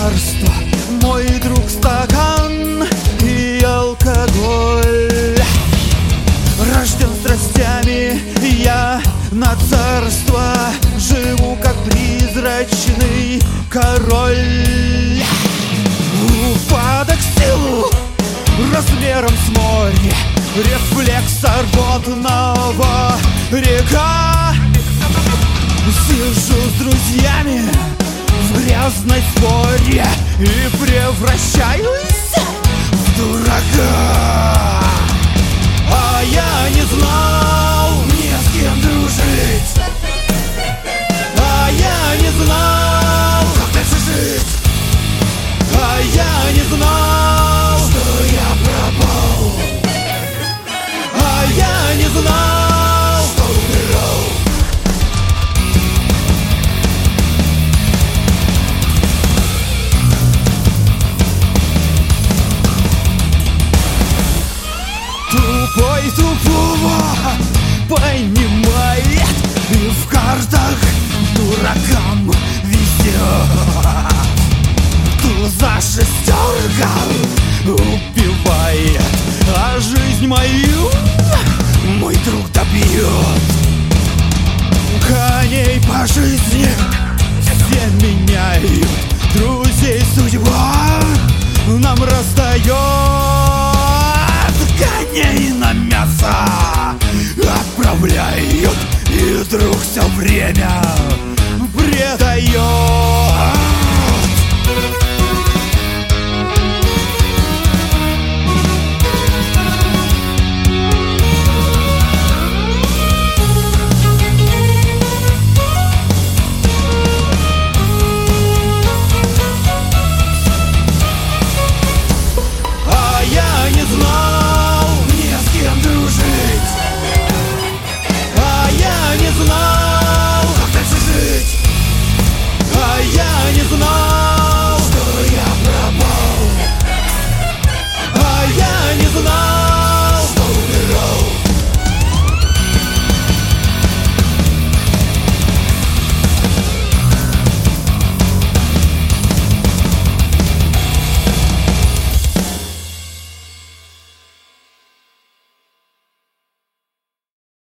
царство, мой друг стакан и алкоголь. Рожден страстями я на царство, живу как призрачный король. Упадок сил размером с море, рефлекс рвотного река. Сижу с друзьями в грязной споре и превращаюсь в дурака. А я не знал, не с кем дружить. А я не знал, как дальше жить. А я не знал, что я пропал. А я не знал, что умирал. Тупой тупого понимает, и в картах дуракам везет. Туза шестерка убивает, а жизнь мою мой друг добьет. Коней по жизни все меняют, друзей судьба нам раздает. Коней на мясо отправляют, и друг все время